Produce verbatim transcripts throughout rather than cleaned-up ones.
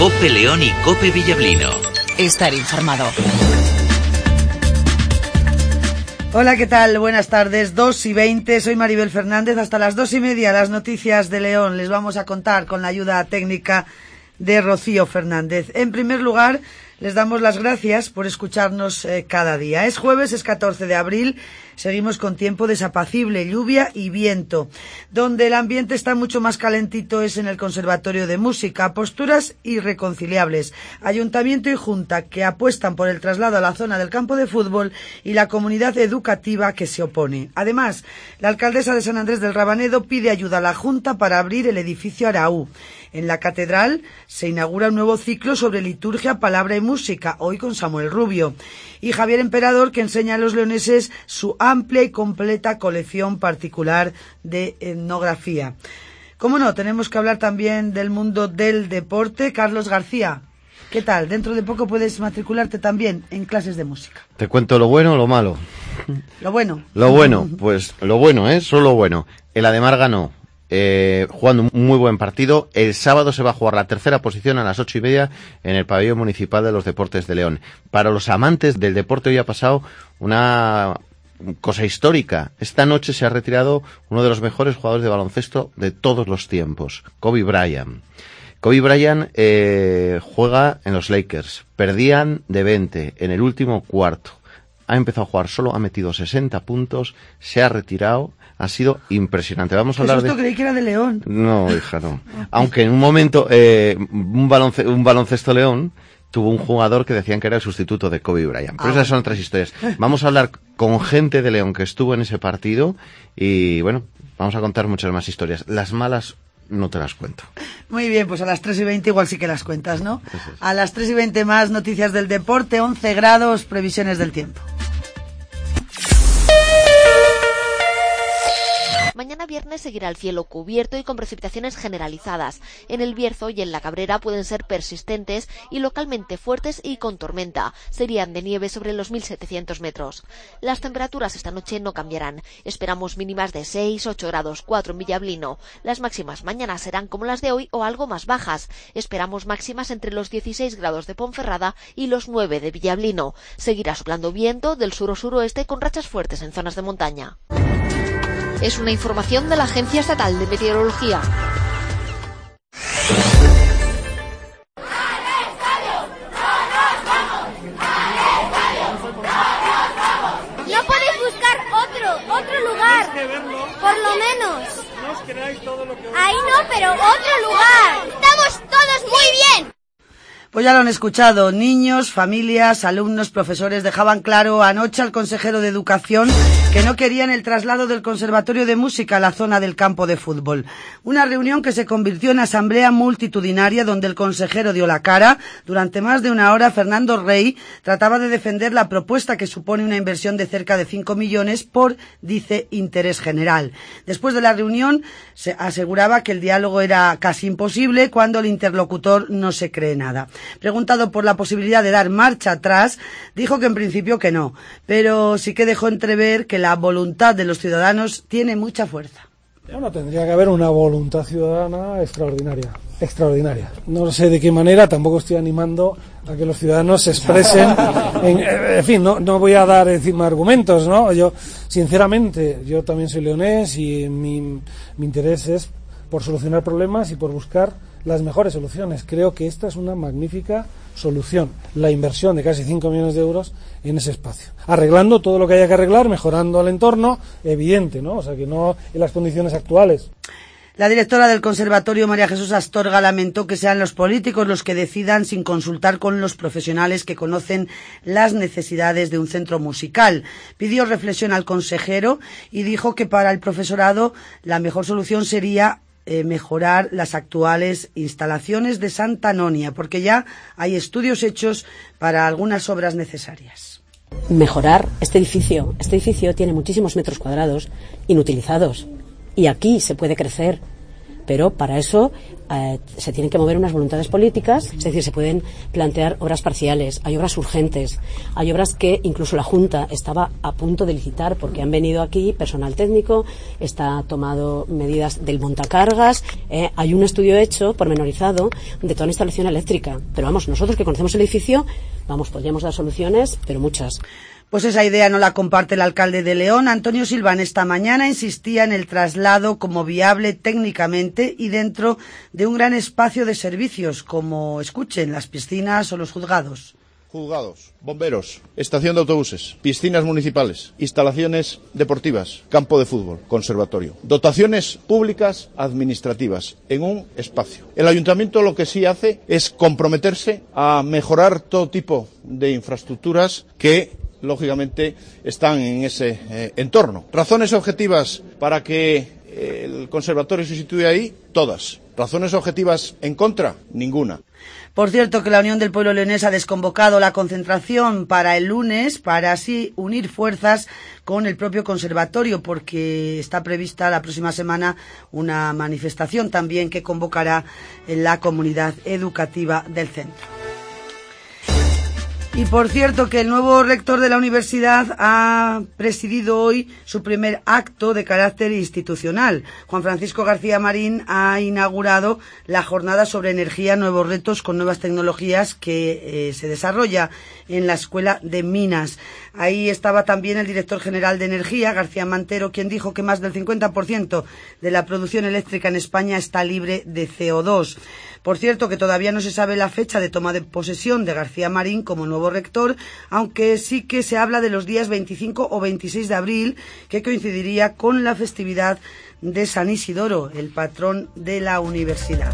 COPE León y COPE Villablino. Estar informado. Hola, ¿qué tal? Buenas tardes, dos y veinte, soy Maribel Fernández. Hasta las dos y media las noticias de León les vamos a contar con la ayuda técnica de Rocío Fernández. En primer lugar, les damos las gracias por escucharnos eh, cada día. Es jueves, es catorce de abril, seguimos con tiempo desapacible, lluvia y viento. Donde el ambiente está mucho más calentito es en el Conservatorio de Música. Posturas irreconciliables. Ayuntamiento y Junta que apuestan por el traslado a la zona del campo de fútbol y la comunidad educativa que se opone. Además, la alcaldesa de San Andrés del Rabanedo pide ayuda a la Junta para abrir el edificio Araú. En la catedral se inaugura un nuevo ciclo sobre liturgia, palabra y música, hoy con Samuel Rubio. Y Javier Emperador, que enseña a los leoneses su amplia y completa colección particular de etnografía. Cómo no, tenemos que hablar también del mundo del deporte. Carlos García, ¿qué tal? Dentro de poco puedes matricularte también en clases de música. ¿Te cuento lo bueno o lo malo? Lo bueno. Lo bueno, pues lo bueno, ¿eh? Solo lo bueno. El Ademar ganó. Eh, jugando un muy buen partido. El sábado se va a jugar la tercera posición a las ocho y media en el pabellón municipal de los Deportes de León. Para los amantes del deporte hoy ha pasado una cosa histórica. Esta noche se ha retirado uno de los mejores jugadores de baloncesto de todos los tiempos, Kobe Bryant. Kobe Bryant eh, juega en los Lakers. Perdían de veinte en el último cuarto. Ha empezado a jugar solo, ha metido sesenta puntos, se ha retirado. Ha sido impresionante. Vamos a hablar Eso de... creí que era de León. No, hija, no. Aunque en un momento, eh, un, balonce... un baloncesto León tuvo un jugador que decían que era el sustituto de Kobe Bryant. Pero ah, esas son otras historias. Vamos a hablar con gente de León que estuvo en ese partido y, bueno, vamos a contar muchas más historias. Las malas no te las cuento. Muy bien, pues a las tres y veinte igual sí que las cuentas, ¿no? Es. A las tres y veinte más noticias del deporte, once grados, previsiones del tiempo. Mañana viernes seguirá el cielo cubierto y con precipitaciones generalizadas. En el Bierzo y en la Cabrera pueden ser persistentes y localmente fuertes y con tormenta. Serían de nieve sobre los mil setecientos metros. Las temperaturas esta noche no cambiarán. Esperamos mínimas de seis, ocho grados, cuatro en Villablino. Las máximas mañana serán como las de hoy o algo más bajas. Esperamos máximas entre los dieciséis grados de Ponferrada y los nueve de Villablino. Seguirá soplando viento del sur o suroeste con rachas fuertes en zonas de montaña. Es una información de la Agencia Estatal de Meteorología. No podéis buscar otro, otro lugar. Por lo menos. No os creáis todo lo que... Ahí no, pero otro lugar. Estamos todos muy bien. Pues ya lo han escuchado, niños, familias, alumnos, profesores dejaban claro anoche al consejero de Educación que no querían el traslado del Conservatorio de Música a la zona del campo de fútbol. Una reunión que se convirtió en asamblea multitudinaria donde el consejero dio la cara. Durante más de una hora, Fernando Rey trataba de defender la propuesta que supone una inversión de cerca de cinco millones por, dice, interés general. Después de la reunión, se aseguraba que el diálogo era casi imposible cuando el interlocutor no se cree nada. Preguntado por la posibilidad de dar marcha atrás, dijo que en principio que no, pero sí que dejó entrever que la voluntad de los ciudadanos tiene mucha fuerza. Bueno, tendría que haber una voluntad ciudadana extraordinaria, extraordinaria. No sé de qué manera, tampoco estoy animando a que los ciudadanos se expresen. En, en fin, no, no voy a dar encima argumentos, ¿no? Yo, sinceramente, yo también soy leonés y mi, mi interés es por solucionar problemas y por buscar las mejores soluciones. Creo que esta es una magnífica solución, la inversión de casi cinco millones de euros en ese espacio, arreglando todo lo que haya que arreglar, mejorando el entorno, evidente, ¿no? O sea, que no en las condiciones actuales. La directora del Conservatorio, María Jesús Astorga, lamentó que sean los políticos los que decidan sin consultar con los profesionales que conocen las necesidades de un centro musical. Pidió reflexión al consejero y dijo que para el profesorado la mejor solución sería Eh, mejorar las actuales instalaciones de Santa Anonia, porque ya hay estudios hechos para algunas obras necesarias. Mejorar este edificio. Este edificio tiene muchísimos metros cuadrados inutilizados y aquí se puede crecer, pero para eso eh, se tienen que mover unas voluntades políticas, es decir, se pueden plantear obras parciales, hay obras urgentes, hay obras que incluso la Junta estaba a punto de licitar porque han venido aquí personal técnico, está tomado medidas del montacargas, eh, hay un estudio hecho pormenorizado de toda la instalación eléctrica, pero vamos, nosotros que conocemos el edificio, vamos, podríamos dar soluciones, pero muchas. Pues esa idea no la comparte el alcalde de León. Antonio Silván esta mañana insistía en el traslado como viable técnicamente y dentro de un gran espacio de servicios, como, escuchen, las piscinas o los juzgados. Juzgados, bomberos, estación de autobuses, piscinas municipales, instalaciones deportivas, campo de fútbol, conservatorio. Dotaciones públicas administrativas en un espacio. El ayuntamiento lo que sí hace es comprometerse a mejorar todo tipo de infraestructuras que lógicamente están en ese eh, entorno. Razones objetivas para que eh, el conservatorio se sitúe ahí, todas. Razones objetivas en contra, ninguna. Por cierto, que la Unión del Pueblo Leonés ha desconvocado la concentración para el lunes para así unir fuerzas con el propio conservatorio, porque está prevista la próxima semana una manifestación también que convocará en la comunidad educativa del centro. Y por cierto que el nuevo rector de la universidad ha presidido hoy su primer acto de carácter institucional. Juan Francisco García Marín ha inaugurado la jornada sobre energía, nuevos retos con nuevas tecnologías que eh, se desarrolla en la Escuela de Minas. Ahí estaba también el director general de Energía, García Mantero, quien dijo que más del cincuenta por ciento de la producción eléctrica en España está libre de C O dos. Por cierto, que todavía no se sabe la fecha de toma de posesión de García Marín como nuevo rector, aunque sí que se habla de los días veinticinco o veintiséis de abril, que coincidiría con la festividad de San Isidoro, el patrón de la universidad.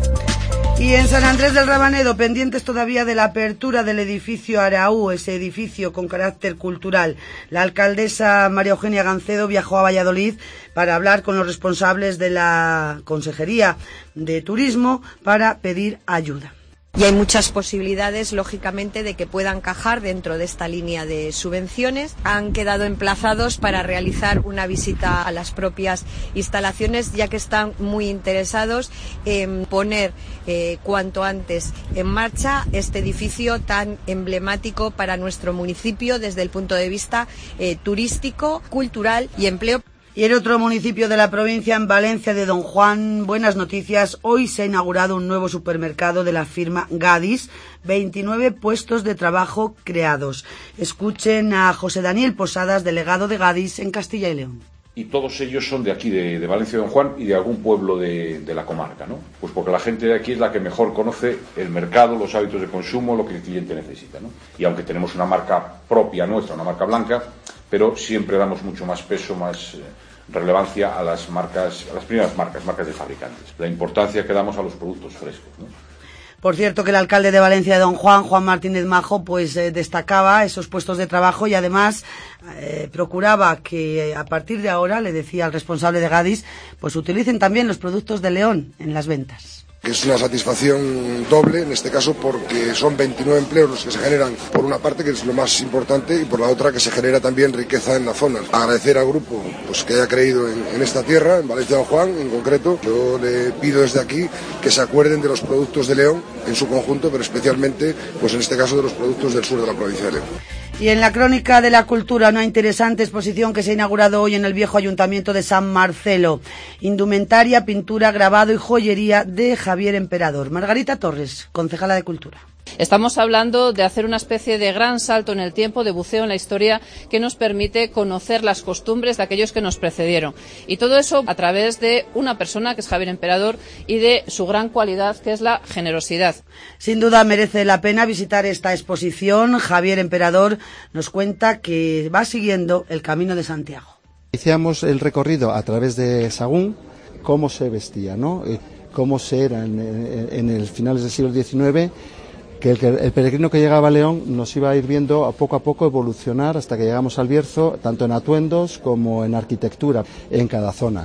Y en San Andrés del Rabanedo, pendientes todavía de la apertura del edificio Araú, ese edificio con carácter cultural. La alcaldesa María Eugenia Gancedo viajó a Valladolid para hablar con los responsables de la Consejería de Turismo para pedir ayuda. Y hay muchas posibilidades, lógicamente, de que puedan encajar dentro de esta línea de subvenciones. Han quedado emplazados para realizar una visita a las propias instalaciones, ya que están muy interesados en poner eh, cuanto antes en marcha este edificio tan emblemático para nuestro municipio desde el punto de vista eh, turístico, cultural y empleo. Y en otro municipio de la provincia, en Valencia de Don Juan, buenas noticias. Hoy se ha inaugurado un nuevo supermercado de la firma Gadis, veintinueve puestos de trabajo creados. Escuchen a José Daniel Posadas, delegado de Gadis en Castilla y León. Y todos ellos son de aquí, de, de Valencia de Don Juan y de algún pueblo de, de la comarca, ¿no? Pues porque la gente de aquí es la que mejor conoce el mercado, los hábitos de consumo, lo que el cliente necesita, ¿no? Y aunque tenemos una marca propia nuestra, una marca blanca, pero siempre damos mucho más peso, más eh, relevancia a las marcas, a las primeras marcas, marcas de fabricantes. La importancia que damos a los productos frescos, ¿no? Por cierto, que el alcalde de Valencia de Don Juan, Juan Martínez Majo, pues eh, destacaba esos puestos de trabajo y además eh, procuraba que a partir de ahora, le decía al responsable de Gadis, pues utilicen también los productos de León en las ventas. Es una satisfacción doble, en este caso, porque son veintinueve empleos los que se generan, por una parte, que es lo más importante, y por la otra, que se genera también riqueza en la zona. Agradecer al grupo pues, que haya creído en, en esta tierra, en Valencia de Don Juan, en concreto. Yo le pido desde aquí que se acuerden de los productos de León en su conjunto, pero especialmente, pues en este caso, de los productos del sur de la provincia de León. Y en la crónica de la cultura, una interesante exposición que se ha inaugurado hoy en el viejo ayuntamiento de San Marcelo. Indumentaria, pintura, grabado y joyería de Javier Emperador. Margarita Torres, concejala de Cultura. Estamos hablando de hacer una especie de gran salto en el tiempo, de buceo en la historia, que nos permite conocer las costumbres de aquellos que nos precedieron. Y todo eso a través de una persona, que es Javier Emperador, y de su gran cualidad, que es la generosidad. Sin duda merece la pena visitar esta exposición. Javier Emperador nos cuenta que va siguiendo el Camino de Santiago. Iniciamos el recorrido a través de Sahagún, cómo se vestía, ¿no? Cómo se era en, en, en el finales del siglo diecinueve, que el, el peregrino que llegaba a León nos iba a ir viendo a poco a poco evolucionar hasta que llegamos al Bierzo, tanto en atuendos como en arquitectura, en cada zona.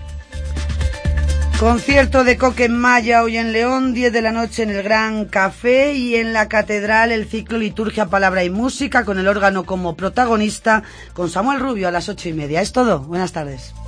Concierto de Coque en Maya hoy en León, diez de la noche en el Gran Café, y en la Catedral el ciclo Liturgia, Palabra y Música, con el órgano como protagonista, con Samuel Rubio a las ocho y media. Es todo. Buenas tardes.